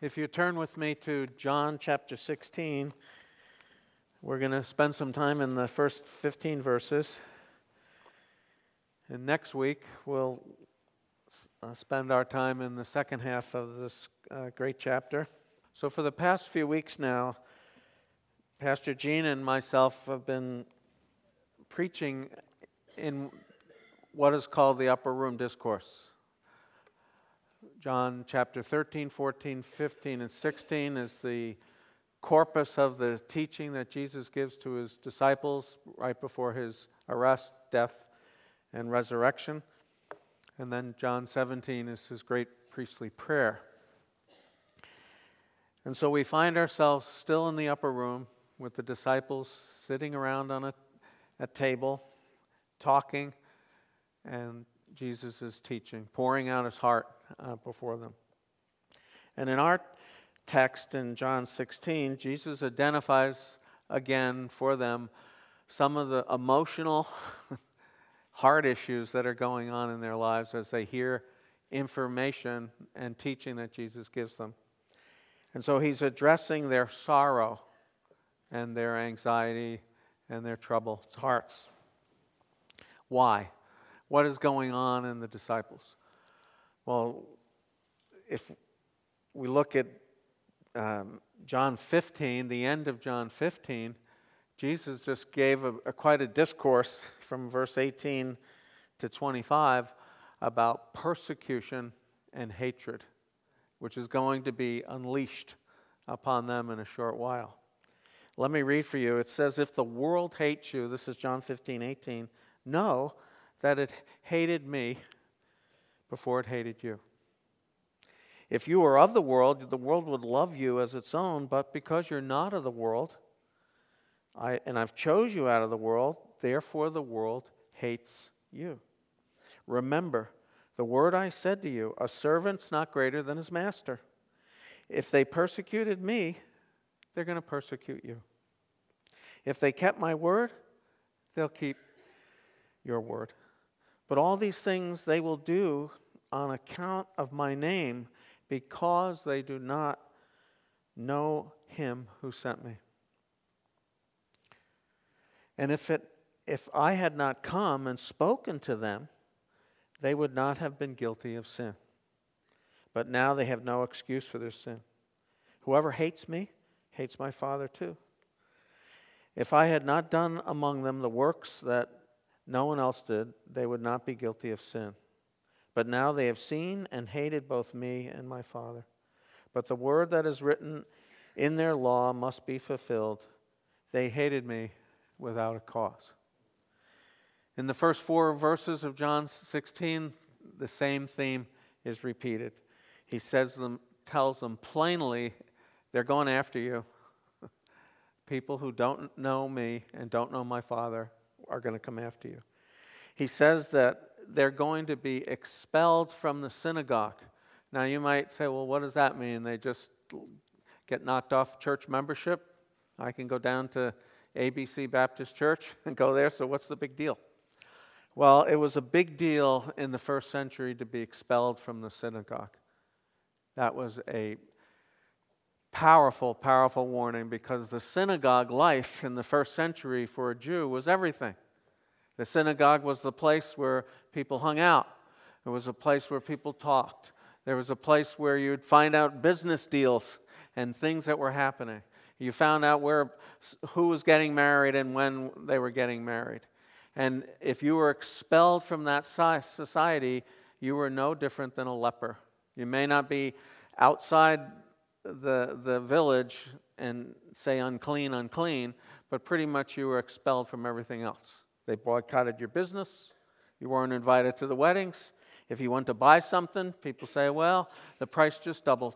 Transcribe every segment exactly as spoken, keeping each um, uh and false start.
If you turn with me to John chapter sixteen, we're going to spend some time in the first fifteen verses. And next week, we'll uh, spend our time in the second half of this uh, great chapter. So for the past few weeks now, Pastor Gene and myself have been preaching in what is called the Upper Room Discourse. John chapter thirteen, fourteen, fifteen, and sixteen is the corpus of the teaching that Jesus gives to his disciples right before his arrest, death, and resurrection. And then John seventeen is his great priestly prayer. And so we find ourselves still in the upper room with the disciples sitting around on a, a table, talking, and Jesus is teaching, pouring out his heart uh, before them. And in our text in John sixteen, Jesus identifies again for them some of the emotional heart issues that are going on in their lives as they hear information and teaching that Jesus gives them. And so he's addressing their sorrow and their anxiety and their troubled hearts. Why? What is going on in the disciples? Well, if we look at um, John fifteen, the end of John fifteen, Jesus just gave a, a quite a discourse from verse eighteen to twenty-five about persecution and hatred, which is going to be unleashed upon them in a short while. Let me read for you. It says, if the world hates you, this is John fifteen, eighteen, know that it hated me before it hated you. If you were of the world, the world would love you as its own, but because you're not of the world, I, and I've chose you out of the world, therefore the world hates you. Remember, the word I said to you, a servant's not greater than his master. If they persecuted me, they're going to persecute you. If they kept my word, they'll keep your word. But all these things they will do on account of my name, because they do not know him who sent me. And if it if I had not come and spoken to them, they would not have been guilty of sin. But now they have no excuse for their sin. Whoever hates me hates my Father too. If I had not done among them the works that no one else did, they would not be guilty of sin. But now they have seen and hated both me and my Father. But the word that is written in their law must be fulfilled. They hated me without a cause. In the first four verses of John sixteen, the same theme is repeated. He says them, tells them plainly, they're going after you. People who don't know me and don't know my Father are going to come after you. He says that they're going to be expelled from the synagogue. Now you might say, well, what does that mean? They just get knocked off church membership? I can go down to A B C Baptist Church and go there, so what's the big deal? Well, it was a big deal in the first century to be expelled from the synagogue. That was a powerful, powerful warning, because the synagogue life in the first century for a Jew was everything. The synagogue was the place where people hung out. It was a place where people talked. There was a place where you'd find out business deals and things that were happening. You found out where who was getting married and when they were getting married. And if you were expelled from that society, you were no different than a leper. You may not be outside the, the village and say unclean, unclean, but pretty much you were expelled from everything else. They boycotted your business. You weren't invited to the weddings. If you went to buy something, people say, well, the price just doubled.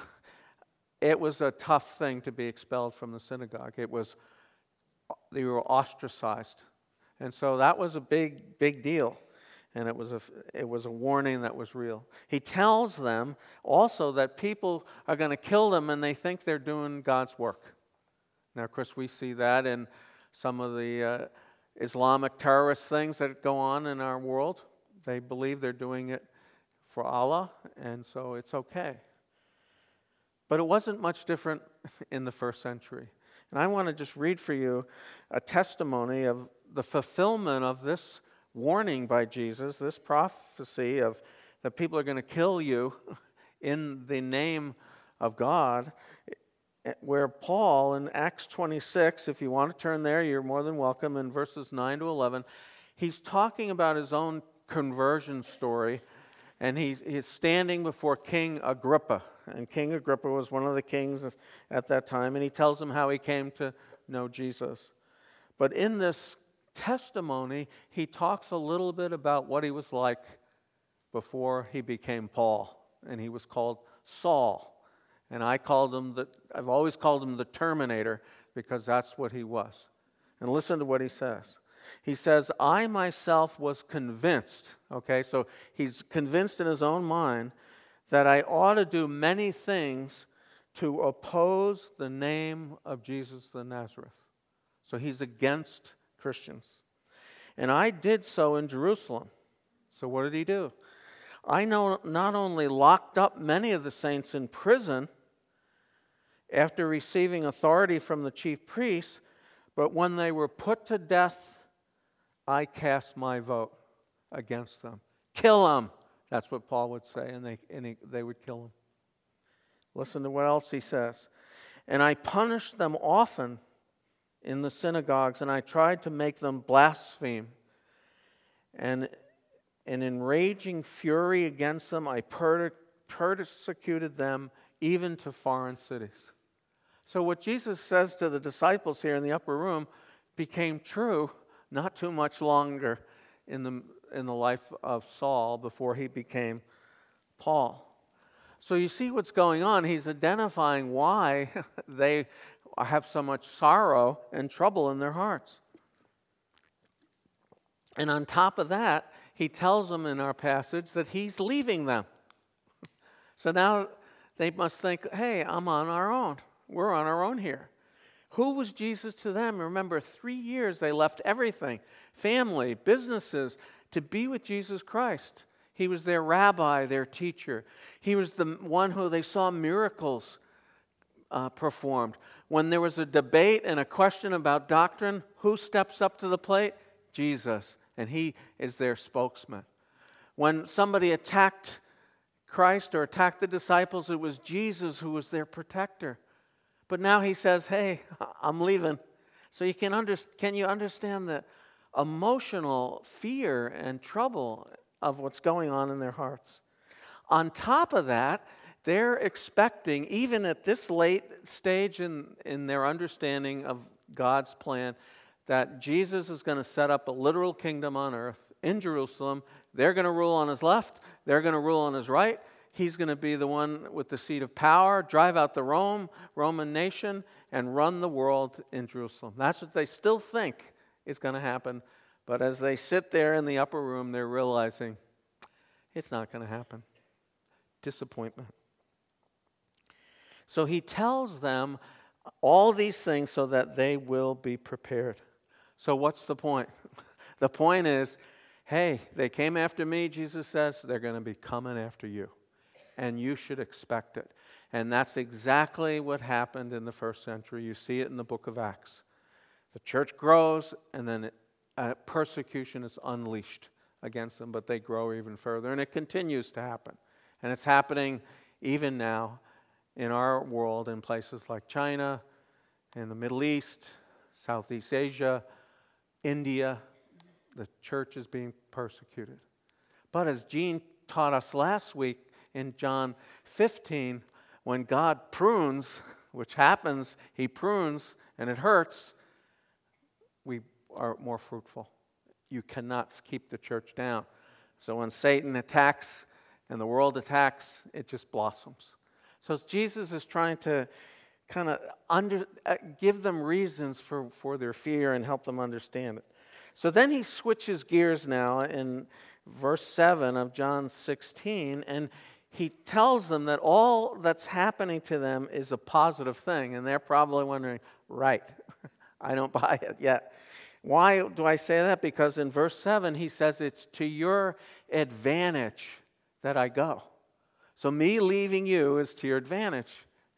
It was a tough thing to be expelled from the synagogue. It was, you were ostracized. And so that was a big, big deal. And it was a, it was a warning that was real. He tells them also that people are going to kill them and they think they're doing God's work. Now, of course, we see that in some of the uh, Islamic terrorist things that go on in our world. They believe they're doing it for Allah, and so it's okay. But it wasn't much different in the first century. And I want to just read for you a testimony of the fulfillment of this warning by Jesus, this prophecy of that people are going to kill you in the name of God, where Paul in Acts twenty-six, if you want to turn there, you're more than welcome, in verses nine to eleven, he's talking about his own conversion story, and he's, he's standing before King Agrippa. And King Agrippa was one of the kings at that time, and he tells him how he came to know Jesus. But in this testimony, he talks a little bit about what he was like before he became Paul, and he was called Saul. And I called him the, I've always called him the Terminator, because that's what he was. And listen to what he says. He says, I myself was convinced, okay, so he's convinced in his own mind that I ought to do many things to oppose the name of Jesus the Nazareth. So he's against Christians. And I did so in Jerusalem. So what did he do? I know not only locked up many of the saints in prison after receiving authority from the chief priests, but when they were put to death, I cast my vote against them. Kill them. That's what Paul would say, and they and he, they would kill him. Listen to what else he says. And I punished them often in the synagogues, and I tried to make them blaspheme. And, and in raging fury against them, I per- persecuted them even to foreign cities. So what Jesus says to the disciples here in the upper room became true not too much longer in the in the life of Saul before he became Paul. So you see what's going on. He's identifying why they have so much sorrow and trouble in their hearts. And on top of that, he tells them in our passage that he's leaving them. So now they must think, hey, I'm on our own. We're on our own here. Who was Jesus to them? Remember, three years they left everything, family, businesses, to be with Jesus Christ. He was their rabbi, their teacher. He was the one who they saw miracles uh, performed. When there was a debate and a question about doctrine, who steps up to the plate? Jesus, and he is their spokesman. When somebody attacked Christ or attacked the disciples, it was Jesus who was their protector. But now he says, hey, I'm leaving. So you can under, can you understand the emotional fear and trouble of what's going on in their hearts? On top of that, they're expecting, even at this late stage in, in their understanding of God's plan, that Jesus is going to set up a literal kingdom on earth in Jerusalem. They're going to rule on his left. They're going to rule on his right. He's going to be the one with the seat of power, drive out the Rome, Roman nation, and run the world in Jerusalem. That's what they still think is going to happen. But as they sit there in the upper room, they're realizing it's not going to happen. Disappointment. So he tells them all these things so that they will be prepared. So what's the point? The point is, hey, they came after me, Jesus says, they're going to be coming after you. And you should expect it. And that's exactly what happened in the first century. You see it in the book of Acts. The church grows, and then it, uh, persecution is unleashed against them, but they grow even further. And it continues to happen. And it's happening even now in our world in places like China, in the Middle East, Southeast Asia, India. The church is being persecuted. But as Gene taught us last week in John fifteen, when God prunes, which happens, he prunes and it hurts, we are more fruitful. You cannot keep the church down. So when Satan attacks and the world attacks, it just blossoms. So Jesus is trying to kind of under uh, give them reasons for, for their fear and help them understand it. So then he switches gears now in verse seven of John sixteen, and he tells them that all that's happening to them is a positive thing. And they're probably wondering, right, I don't buy it yet. Why do I say that? Because in verse seven, he says it's to your advantage that I go. So me leaving you is to your advantage.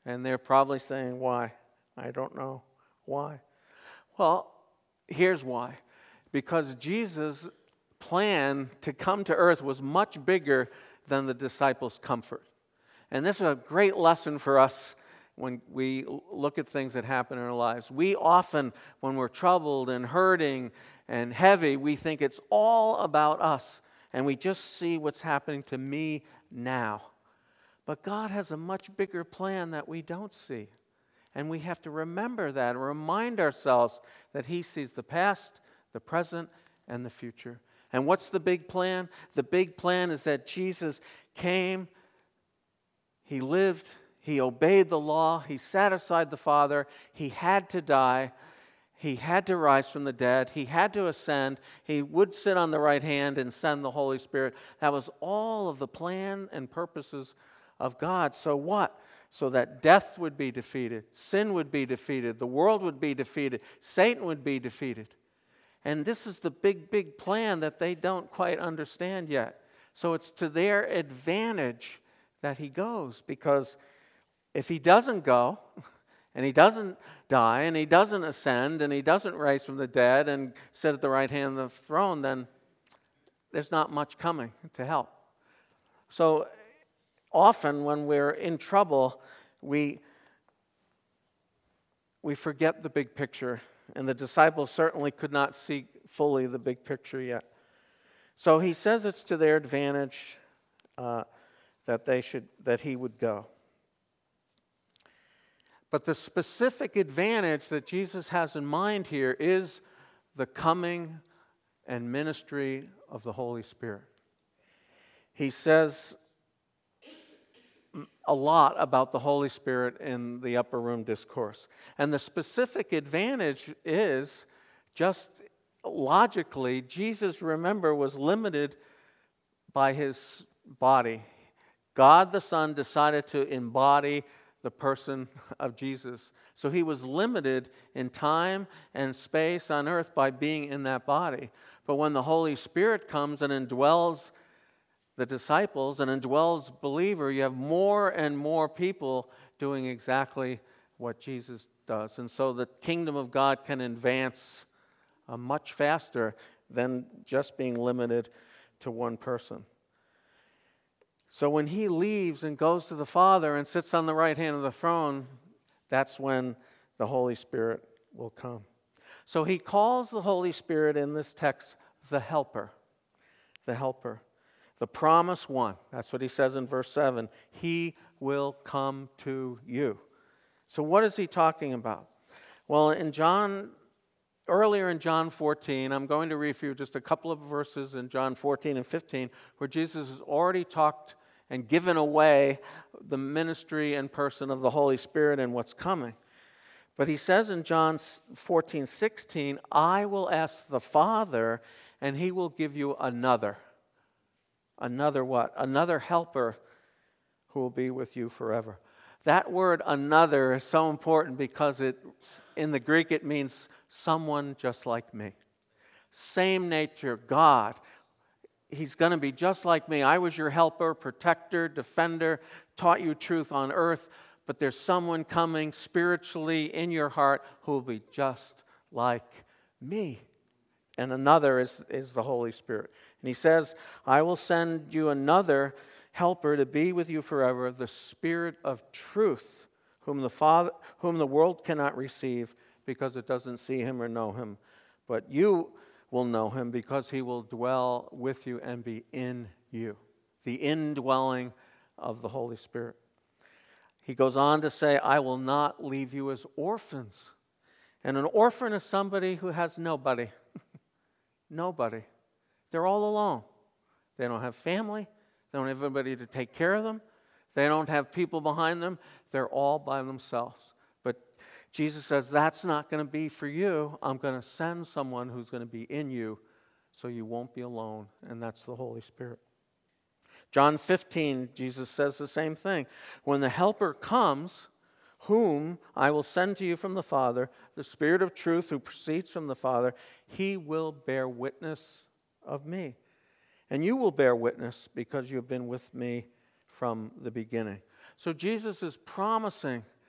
And they're probably saying, why? I don't know. Why? Well, here's why. Because Jesus' plan to come to earth was much bigger than the disciples' comfort. And this is a great lesson for us when we look at things that happen in our lives. We often, when we're troubled and hurting and heavy, we think it's all about us. And we just see what's happening to me now. But God has a much bigger plan that we don't see. And we have to remember that and remind ourselves that He sees the past, the present, and the future. And what's the big plan? The big plan is that Jesus came, He lived, He obeyed the law, He satisfied the Father, He had to die, He had to rise from the dead, He had to ascend, He would sit on the right hand and send the Holy Spirit. That was all of the plan and purposes of God. So what? So that death would be defeated, sin would be defeated, the world would be defeated, Satan would be defeated. And this is the big, big plan that they don't quite understand yet. So it's to their advantage that He goes, because if He doesn't go, and He doesn't die, and He doesn't ascend, and He doesn't rise from the dead and sit at the right hand of the throne, then there's not much coming to help. So often when we're in trouble, we, we forget the big picture, and the disciples certainly could not see fully the big picture yet. So He says it's to their advantage uh, that they should that He would go. But the specific advantage that Jesus has in mind here is the coming and ministry of the Holy Spirit. He says a lot about the Holy Spirit in the Upper Room Discourse. And the specific advantage is just logically, Jesus, remember, was limited by His body. God the Son decided to embody the person of Jesus. So He was limited in time and space on earth by being in that body. But when the Holy Spirit comes and indwells the disciples and indwells believer, you have more and more people doing exactly what Jesus does. And so the kingdom of God can advance uh, much faster than just being limited to one person. So when He leaves and goes to the Father and sits on the right hand of the throne, that's when the Holy Spirit will come. So He calls the Holy Spirit in this text the Helper. The Helper. The promised one. That's what He says in verse seven. He will come to you. So what is He talking about? Well, in John, earlier in John fourteen, I'm going to read for you just a couple of verses in John fourteen and fifteen, where Jesus has already talked and given away the ministry and person of the Holy Spirit and what's coming. But He says in John fourteen sixteen, I will ask the Father, and He will give you another. Another what? Another helper who will be with you forever. That word another is so important because it, in the Greek it means someone just like me. Same nature, God. He's going to be just like me. I was your helper, protector, defender, taught you truth on earth, but there's someone coming spiritually in your heart who will be just like me. And another is, is the Holy Spirit. And He says, I will send you another helper to be with you forever, the Spirit of truth, whom the Father, whom the world cannot receive because it doesn't see Him or know Him. But you will know Him because He will dwell with you and be in you. The indwelling of the Holy Spirit. He goes on to say, I will not leave you as orphans. And an orphan is somebody who has nobody. Nobody. They're all alone. They don't have family. They don't have anybody to take care of them. They don't have people behind them. They're all by themselves. But Jesus says, that's not going to be for you. I'm going to send someone who's going to be in you so you won't be alone. And that's the Holy Spirit. John fifteen, Jesus says the same thing. When the Helper comes, whom I will send to you from the Father, the Spirit of truth who proceeds from the Father, He will bear witness of me. And you will bear witness because you have been with me from the beginning. So Jesus is promising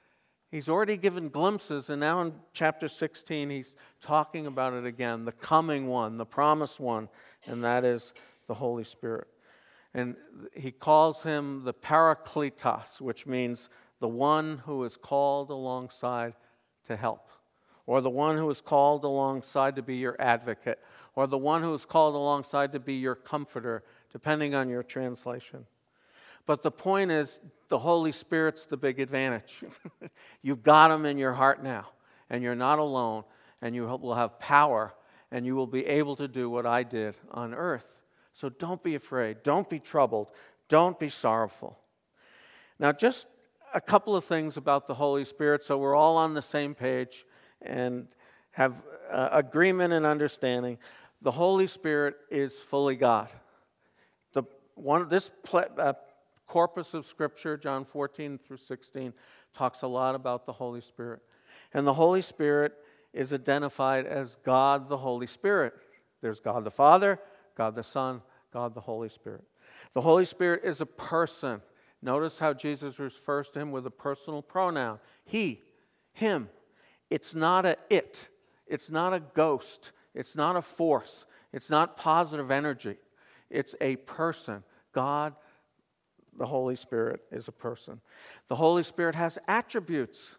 He's already given glimpses, and now in chapter sixteen, he's talking about it again, the coming one, the promised one, and that is the Holy Spirit. And he calls him the Parakletos, which means the one who is called alongside to help, or the one who is called alongside to be your advocate, or the one who is called alongside to be your comforter, depending on your translation. But the point is, the Holy Spirit's the big advantage. You've got him in your heart now, and you're not alone, and you will have power, and you will be able to do what I did on earth. So don't be afraid. Don't be troubled. Don't be sorrowful. Now, just a couple of things about the Holy Spirit, so we're all on the same page and have uh, agreement and understanding. The Holy Spirit is fully God. The one this ple- uh, corpus of Scripture, John fourteen through sixteen, talks a lot about the Holy Spirit. And the Holy Spirit is identified as God the Holy Spirit. There's God the Father, God the Son, God the Holy Spirit. The Holy Spirit is a person. Notice how Jesus refers to him with a personal pronoun. He, him. It's not a it. It's not a ghost. It's not a force. It's not positive energy. It's a person. God, the Holy Spirit, is a person. The Holy Spirit has attributes.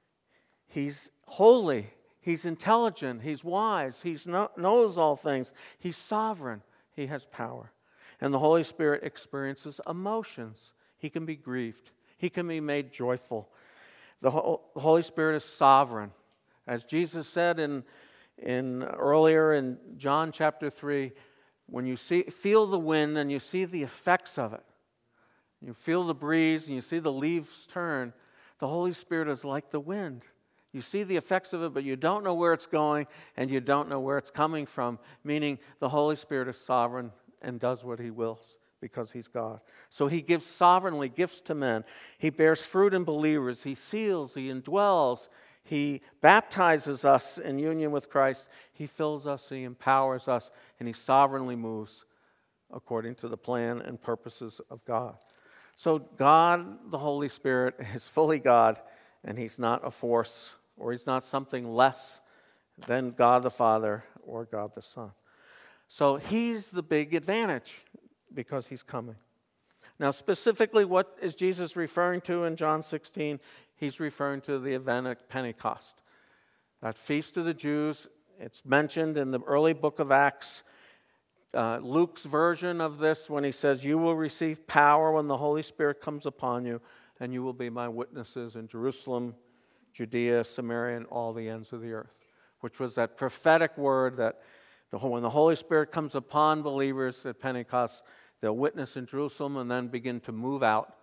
He's holy. He's intelligent. He's wise. He knows all things. He's sovereign. He has power. And the Holy Spirit experiences emotions. He can be grieved. He can be made joyful. The Holy Spirit is sovereign. As Jesus said in, in earlier in John chapter three, when you see, feel the wind and you see the effects of it, you feel the breeze and you see the leaves turn, the Holy Spirit is like the wind. You see the effects of it, but you don't know where it's going and you don't know where it's coming from, meaning the Holy Spirit is sovereign and does what he wills because he's God. So he gives sovereignly gifts to men. He bears fruit in believers. He seals, he indwells, he baptizes us in union with Christ. He fills us, he empowers us, and he sovereignly moves according to the plan and purposes of God. So God, the Holy Spirit, is fully God, and he's not a force, or he's not something less than God the Father or God the Son. So he's the big advantage because he's coming. Now, specifically, what is Jesus referring to in John sixteen? He's referring to the event at Pentecost. That feast of the Jews, it's mentioned in the early book of Acts. Uh, Luke's version of this, when he says, you will receive power when the Holy Spirit comes upon you, and you will be my witnesses in Jerusalem, Judea, Samaria, and all the ends of the earth, which was that prophetic word that the, when the Holy Spirit comes upon believers at Pentecost, they'll witness in Jerusalem and then begin to move out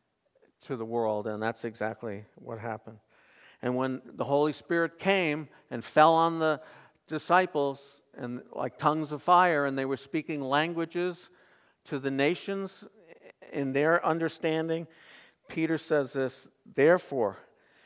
to the world, and that's exactly what happened. And when the Holy Spirit came and fell on the disciples, and like tongues of fire, and they were speaking languages to the nations in their understanding, Peter says this, therefore,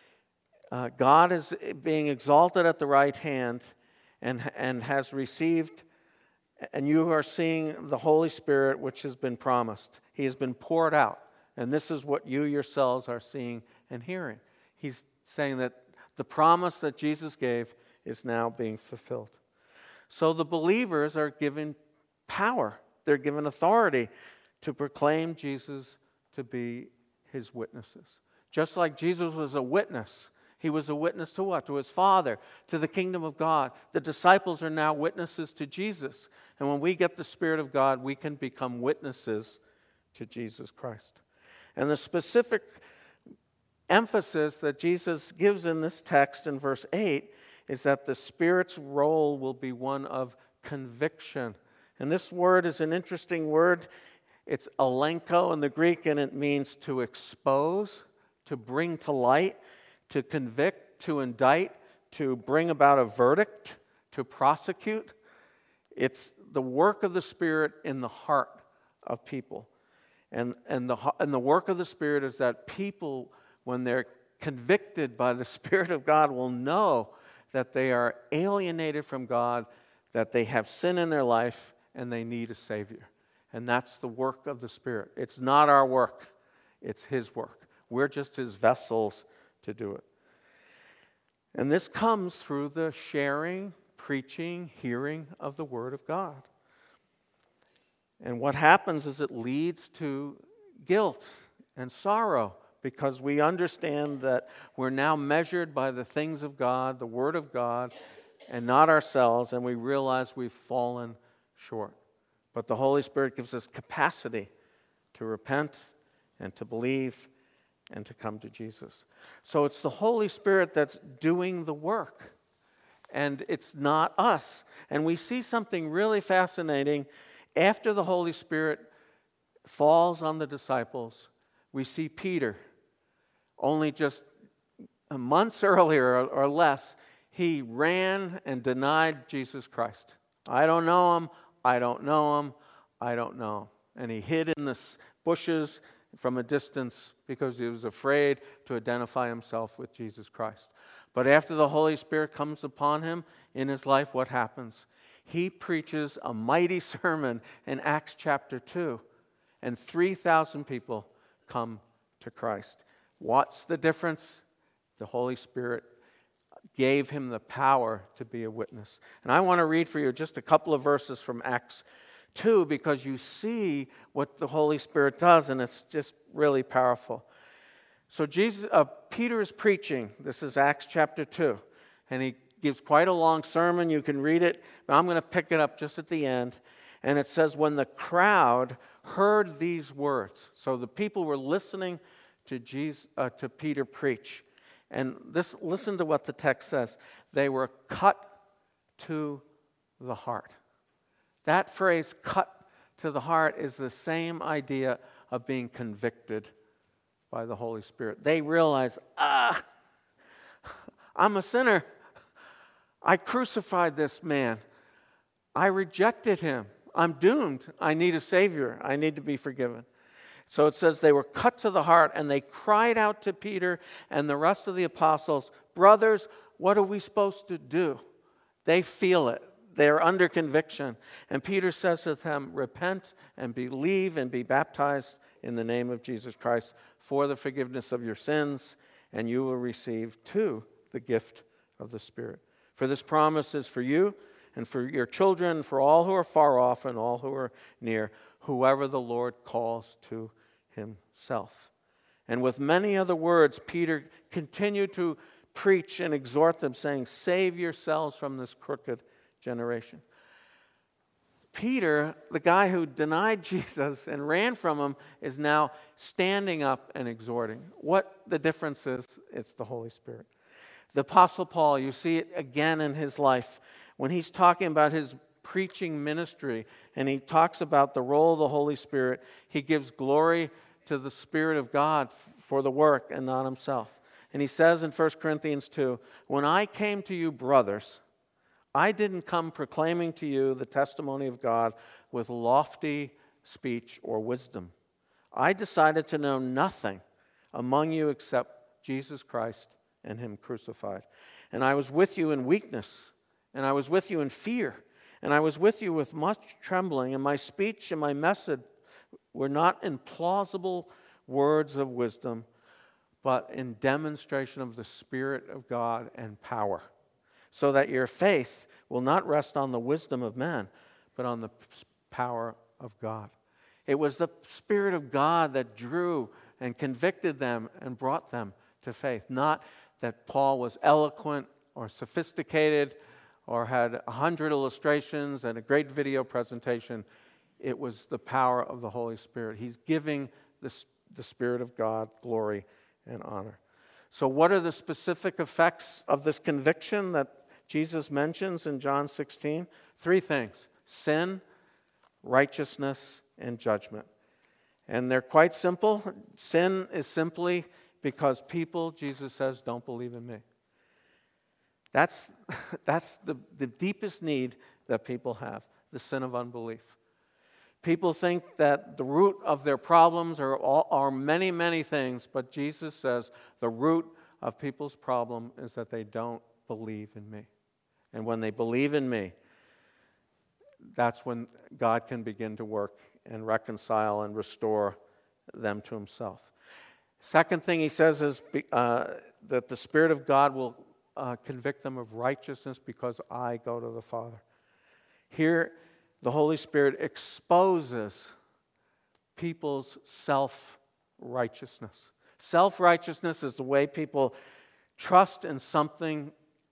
uh, God is being exalted at the right hand and, and has received, and you are seeing the Holy Spirit which has been promised. He has been poured out, and this is what you yourselves are seeing and hearing. He's saying that the promise that Jesus gave is now being fulfilled. So the believers are given power. They're given authority to proclaim Jesus to be his witnesses. Just like Jesus was a witness. He was a witness to what? To his Father, to the kingdom of God. The disciples are now witnesses to Jesus. And when we get the Spirit of God, we can become witnesses to Jesus Christ. And the specific emphasis that Jesus gives in this text in verse eight is that the Spirit's role will be one of conviction. And this word is an interesting word. It's elenko in the Greek, and it means to expose, to bring to light, to convict, to indict, to bring about a verdict, to prosecute. It's the work of the Spirit in the heart of people. And, and, the, and the work of the Spirit is that people, when they're convicted by the Spirit of God, will know that they are alienated from God, that they have sin in their life, and they need a Savior. And that's the work of the Spirit. It's not our work. It's his work. We're just his vessels to do it. And this comes through the sharing, preaching, hearing of the Word of God. And what happens is it leads to guilt and sorrow, because we understand that we're now measured by the things of God, the Word of God, and not ourselves, and we realize we've fallen short. But the Holy Spirit gives us capacity to repent and to believe and to come to Jesus. So it's the Holy Spirit that's doing the work, and it's not us. And we see something really fascinating. After the Holy Spirit falls on the disciples, we see Peter. Only just months earlier or less, he ran and denied Jesus Christ. I don't know him, I don't know him, I don't know him. And he hid in the bushes from a distance because he was afraid to identify himself with Jesus Christ. But after the Holy Spirit comes upon him in his life, what happens? He preaches a mighty sermon in Acts chapter two, and three thousand people come to Christ. What's the difference? The Holy Spirit gave him the power to be a witness. And I want to read for you just a couple of verses from Acts two, because you see what the Holy Spirit does, and it's just really powerful. So Jesus, uh, Peter is preaching. This is Acts chapter two, and he gives quite a long sermon. You can read it, but I'm going to pick it up just at the end. And it says, when the crowd heard these words, so the people were listening to Jesus, uh, to Peter preach. And this, listen to what the text says. They were cut to the heart. That phrase, cut to the heart, is the same idea of being convicted by the Holy Spirit. They realize, ah, I'm a sinner. I crucified this man. I rejected him. I'm doomed. I need a Savior. I need to be forgiven. So it says they were cut to the heart, and they cried out to Peter and the rest of the apostles, brothers, what are we supposed to do? They feel it. They're under conviction. And Peter says to them, repent and believe and be baptized in the name of Jesus Christ for the forgiveness of your sins, and you will receive too the gift of the Spirit. For this promise is for you and for your children, for all who are far off and all who are near, whoever the Lord calls to himself. And with many other words, Peter continued to preach and exhort them, saying, save yourselves from this crooked generation. Peter, the guy who denied Jesus and ran from him, is now standing up and exhorting. What the difference is, it's the Holy Spirit. The Apostle Paul, you see it again in his life. When he's talking about his preaching ministry and he talks about the role of the Holy Spirit, he gives glory to the Spirit of God for the work and not himself. And he says in First Corinthians two, when I came to you, brothers, I didn't come proclaiming to you the testimony of God with lofty speech or wisdom. I decided to know nothing among you except Jesus Christ and him crucified. And I was with you in weakness, and I was with you in fear, and I was with you with much trembling, and my speech and my message were not in plausible words of wisdom, but in demonstration of the Spirit of God and power, so that your faith will not rest on the wisdom of man, but on the power of God. It was the Spirit of God that drew and convicted them and brought them to faith, not that Paul was eloquent or sophisticated or had a hundred illustrations and a great video presentation. It was the power of the Holy Spirit. He's giving the, the Spirit of God glory and honor. So what are the specific effects of this conviction that Jesus mentions in John sixteen? Three things: sin, righteousness, and judgment. And they're quite simple. Sin is simply because people, Jesus says, don't believe in me. That's, that's the, the deepest need that people have, the sin of unbelief. People think that the root of their problems are, all, are many, many things, but Jesus says the root of people's problem is that they don't believe in me. And when they believe in me, that's when God can begin to work and reconcile and restore them to himself. Second thing he says is uh, that the Spirit of God will uh, convict them of righteousness because I go to the Father. Here, the Holy Spirit exposes people's self-righteousness. Self-righteousness is the way people trust in something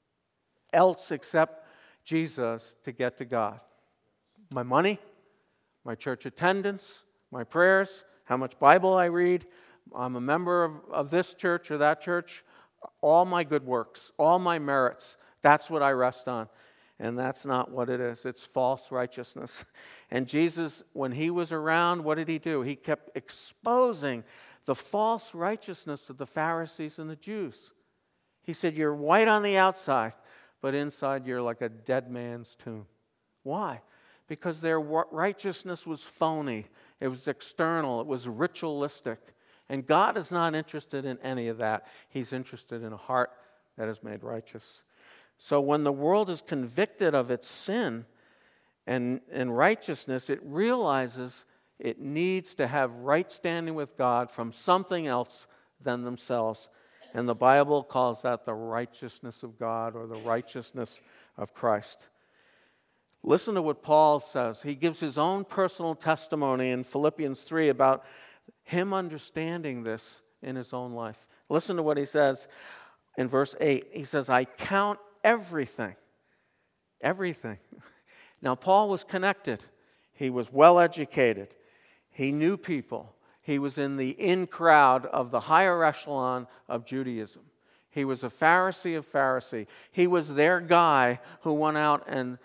else except Jesus to get to God. My money, my church attendance, my prayers, how much Bible I read, I'm a member of, of this church or that church, all my good works, all my merits, that's what I rest on. And that's not what it is. It's false righteousness. And Jesus, when he was around, what did he do? He kept exposing the false righteousness of the Pharisees and the Jews. He said, you're white on the outside, but inside you're like a dead man's tomb. Why? Because their righteousness was phony. It was external. It was ritualistic. And God is not interested in any of that. He's interested in a heart that is made righteous. So when the world is convicted of its sin and, and righteousness, it realizes it needs to have right standing with God from something else than themselves. And the Bible calls that the righteousness of God or the righteousness of Christ. Listen to what Paul says. He gives his own personal testimony in Philippians three about him understanding this in his own life. Listen to what he says in verse eight. He says, I count everything, everything. Now, Paul was connected. He was well educated. He knew people. He was in the in crowd of the higher echelon of Judaism. He was a Pharisee of Pharisee. He was their guy who went out and,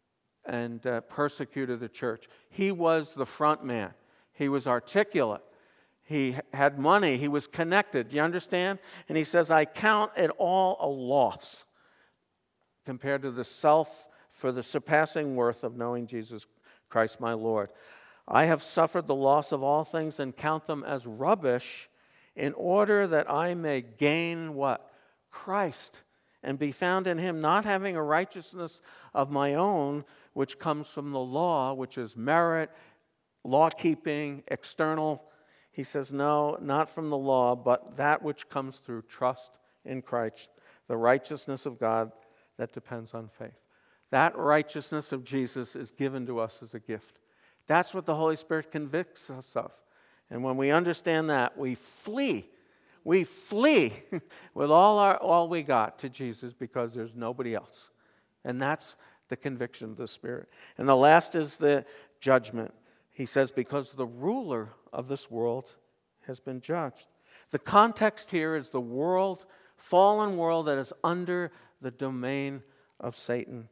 and uh, persecuted the church. He was the front man. He was articulate. He had money. He was connected. Do you understand? And he says, I count it all a loss compared to the self for the surpassing worth of knowing Jesus Christ my Lord. I have suffered the loss of all things and count them as rubbish in order that I may gain what? Christ, and be found in him, not having a righteousness of my own, which comes from the law, which is merit, law-keeping, external. He says, no, not from the law, but that which comes through trust in Christ, the righteousness of God that depends on faith. That righteousness of Jesus is given to us as a gift. That's what the Holy Spirit convicts us of. And when we understand that, we flee. We flee with all our all we got to Jesus because there's nobody else. And that's the conviction of the Spirit. And the last is the judgment. He says, because the ruler of this world has been judged. The context here is the world, fallen world that is under the domain of Satan.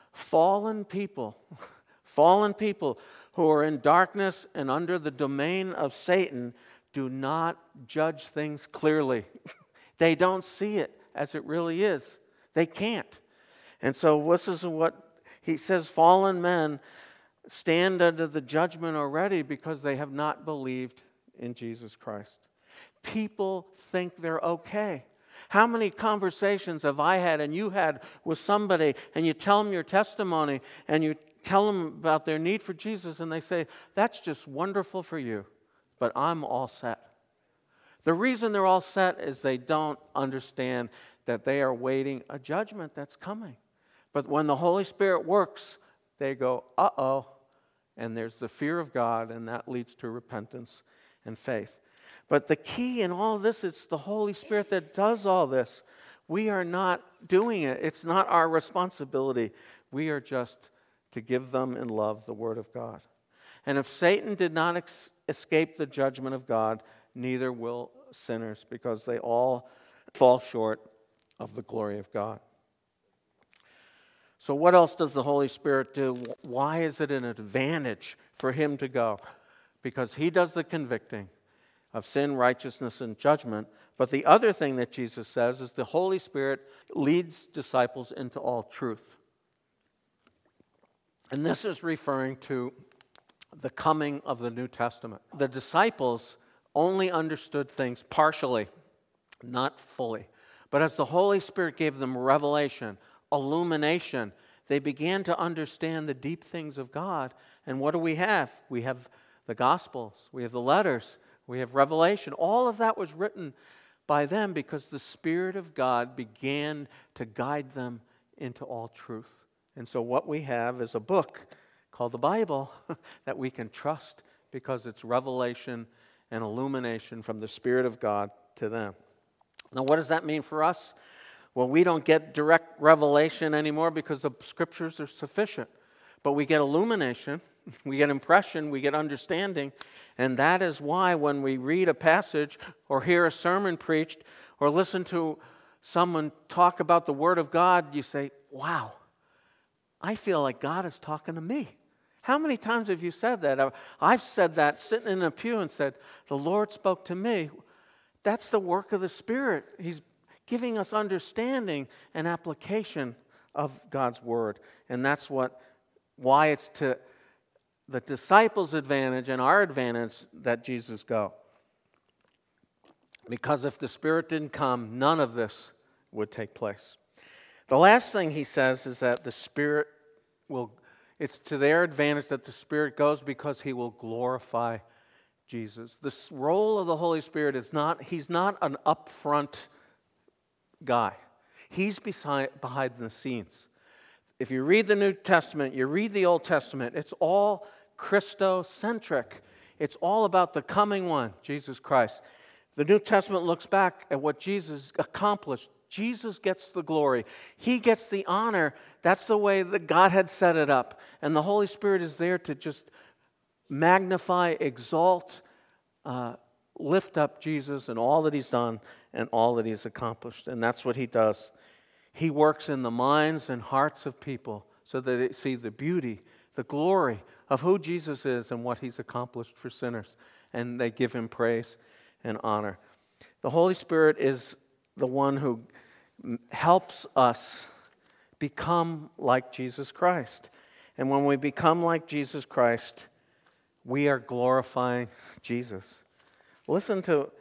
Fallen people, fallen people who are in darkness and under the domain of Satan do not judge things clearly. They don't see it as it really is. They can't. And so this is what he says, fallen men stand under the judgment already because they have not believed in Jesus Christ. People think they're okay. How many conversations have I had and you had with somebody and you tell them your testimony and you tell them about their need for Jesus and they say, that's just wonderful for you, but I'm all set. The reason they're all set is they don't understand that they are waiting a judgment that's coming. But when the Holy Spirit works, they go, uh-oh, and there's the fear of God, and that leads to repentance and faith. But the key in all this, it's the Holy Spirit that does all this. We are not doing it. It's not our responsibility. We are just to give them in love the Word of God. And if Satan did not ex- escape the judgment of God, neither will sinners, because they all fall short of the glory of God. So what else does the Holy Spirit do? Why is it an advantage for him to go? Because he does the convicting of sin, righteousness, and judgment. But the other thing that Jesus says is the Holy Spirit leads disciples into all truth. And this is referring to the coming of the New Testament. The disciples only understood things partially, not fully. But as the Holy Spirit gave them revelation, illumination, they began to understand the deep things of God. And what do we have? We have the Gospels, we have the letters, we have Revelation. All of that was written by them because the Spirit of God began to guide them into all truth. And so what we have is a book called the Bible that we can trust because it's revelation and illumination from the Spirit of God to them. Now, what does that mean for us? Well, we don't get direct revelation anymore because the Scriptures are sufficient. But we get illumination, we get impression, we get understanding. And that is why when we read a passage or hear a sermon preached or listen to someone talk about the Word of God, you say, wow, I feel like God is talking to me. How many times have you said that? I've said that sitting in a pew and said, the Lord spoke to me. That's the work of the Spirit. He's giving us understanding and application of God's Word. And that's what why it's to the disciples' advantage and our advantage that Jesus go. Because if the Spirit didn't come, none of this would take place. The last thing he says is that the Spirit will, it's to their advantage that the Spirit goes because he will glorify Jesus. This role of the Holy Spirit is not, he's not an upfront guy. He's beside, behind the scenes. If you read the New Testament, you read the Old Testament, it's all Christocentric. It's all about the coming one, Jesus Christ. The New Testament looks back at what Jesus accomplished. Jesus gets the glory. He gets the honor. That's the way that God had set it up. And the Holy Spirit is there to just magnify, exalt, uh, lift up Jesus and all that he's done and all that he's accomplished. And that's what he does. He works in the minds and hearts of people so that they see the beauty, the glory of who Jesus is and what he's accomplished for sinners. And they give him praise and honor. The Holy Spirit is the one who helps us become like Jesus Christ. And when we become like Jesus Christ, we are glorifying Jesus. Listen to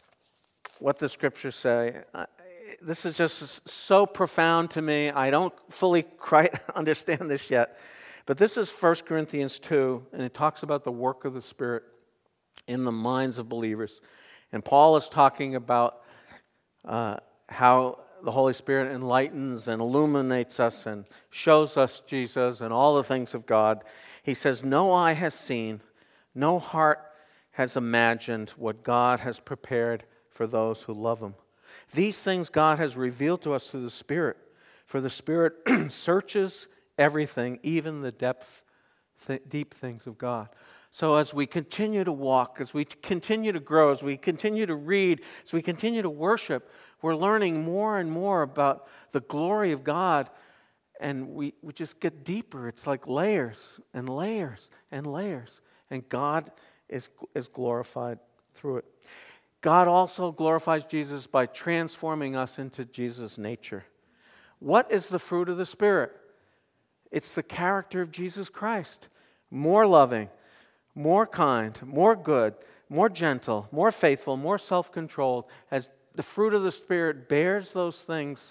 what the Scriptures say. This is just so profound to me. I don't fully quite understand this yet. But this is First Corinthians two, and it talks about the work of the Spirit in the minds of believers. And Paul is talking about uh, how the Holy Spirit enlightens and illuminates us and shows us Jesus and all the things of God. He says, no eye has seen, no heart has imagined what God has prepared for those who love him. These things God has revealed to us through the Spirit. For the Spirit searches everything, even the depth, th- deep things of God. So as we continue to walk, as we continue to grow, as we continue to read, as we continue to worship, we're learning more and more about the glory of God, and we, we just get deeper. It's like layers and layers and layers, and God is, is glorified through it. God also glorifies Jesus by transforming us into Jesus' nature. What is the fruit of the Spirit? It's the character of Jesus Christ. More loving, more kind, more good, more gentle, more faithful, more self-controlled. As the fruit of the Spirit bears those things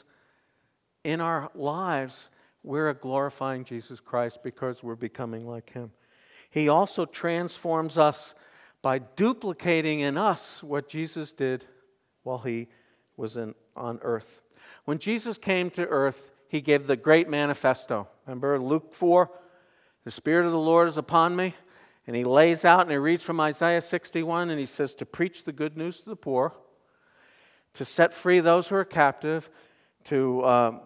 in our lives, we're glorifying Jesus Christ because we're becoming like him. He also transforms us by duplicating in us what Jesus did while he was in, on earth. When Jesus came to earth, he gave the great manifesto. Remember Luke four? The Spirit of the Lord is upon me. And he lays out and he reads from Isaiah sixty-one and he says to preach the good news to the poor, to set free those who are captive, to um,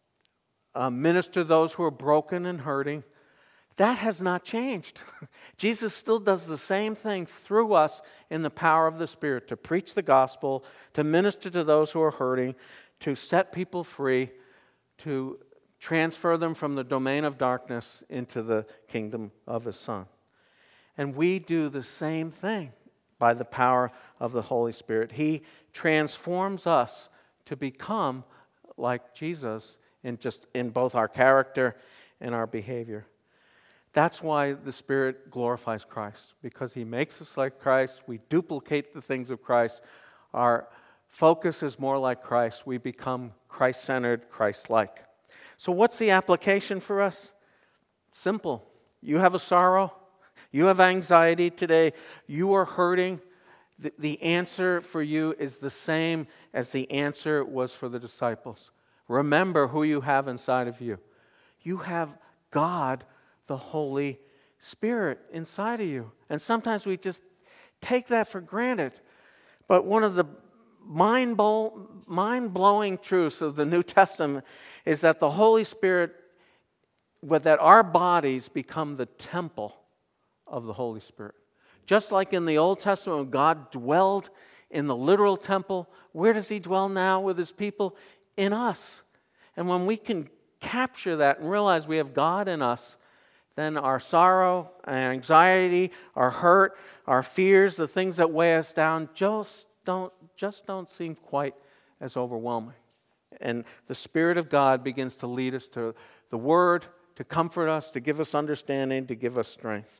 uh, minister those who are broken and hurting. That has not changed. Jesus still does the same thing through us in the power of the Spirit, to preach the gospel, to minister to those who are hurting, to set people free, to transfer them from the domain of darkness into the kingdom of his Son. And we do the same thing by the power of the Holy Spirit. He transforms us to become like Jesus in just in both our character and our behavior. That's why the Spirit glorifies Christ, because he makes us like Christ. We duplicate the things of Christ. Our focus is more like Christ. We become Christ-centered, Christ-like. So what's the application for us? Simple. You have a sorrow. You have anxiety today. You are hurting. The, the answer for you is the same as the answer was for the disciples. Remember who you have inside of you. You have God, the Holy Spirit, inside of you. And sometimes we just take that for granted. But one of the mind-blowing truths of the New Testament is that the Holy Spirit, that our bodies become the temple of the Holy Spirit. Just like in the Old Testament, when God dwelled in the literal temple, where does He dwell now with His people? In us. And when we can capture that and realize we have God in us, then our sorrow, our anxiety, our hurt, our fears, the things that weigh us down, just don't, just don't seem quite as overwhelming. And the Spirit of God begins to lead us to the Word, to comfort us, to give us understanding, to give us strength.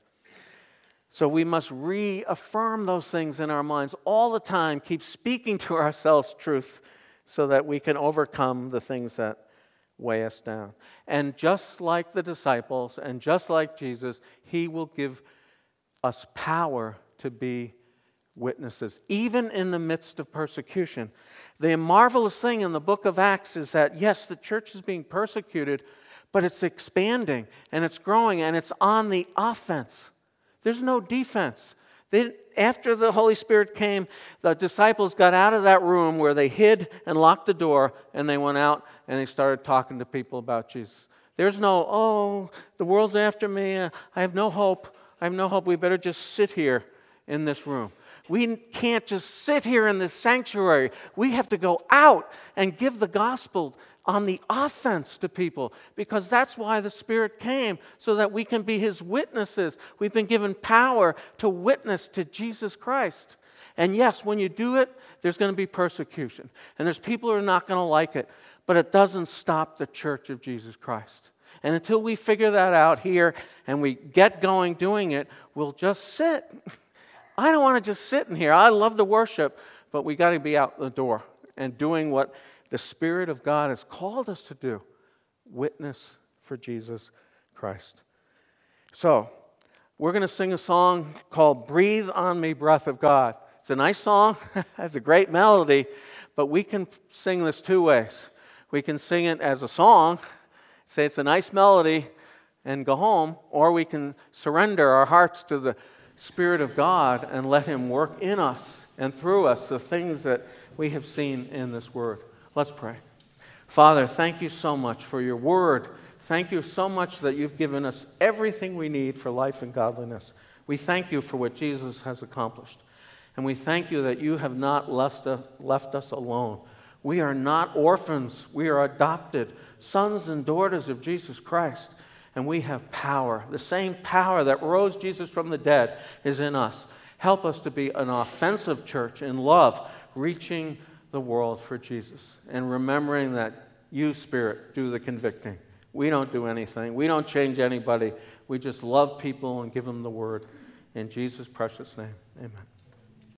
So we must reaffirm those things in our minds all the time, keep speaking to ourselves truth so that we can overcome the things that weigh us down. And just like the disciples and just like Jesus, He will give us power to be witnesses, even in the midst of persecution. The marvelous thing in the book of Acts is that, yes, the church is being persecuted, but it's expanding and it's growing and it's on the offense. There's no defense. They, after the Holy Spirit came, the disciples got out of that room where they hid and locked the door, and they went out and they started talking to people about Jesus. There's no, oh, the world's after me. I have no hope. I have no hope. We better just sit here in this room. We can't just sit here in this sanctuary. We have to go out and give the gospel on the offense to people, because that's why the Spirit came, so that we can be His witnesses. We've been given power to witness to Jesus Christ. And yes, when you do it, there's going to be persecution. And there's people who are not going to like it. But it doesn't stop the church of Jesus Christ. And until we figure that out here and we get going doing it, we'll just sit. I don't want to just sit in here. I love to worship, but we got to be out the door and doing what the Spirit of God has called us to do. Witness for Jesus Christ. So, we're going to sing a song called Breathe on Me, Breath of God. It's a nice song, has a great melody, but we can sing this two ways. We can sing it as a song, say it's a nice melody, and go home, or we can surrender our hearts to the Spirit of God and let Him work in us and through us the things that we have seen in this Word. Let's pray. Father, thank you so much for your Word. Thank you so much that you've given us everything we need for life and godliness. We thank you for what Jesus has accomplished. And we thank you that you have not left us, left us alone. We are not orphans. We are adopted sons and daughters of Jesus Christ. And we have power. The same power that rose Jesus from the dead is in us. Help us to be an offensive church in love, reaching the world for Jesus. And remembering that you, Spirit, do the convicting. We don't do anything. We don't change anybody. We just love people and give them the word. In Jesus' precious name, amen.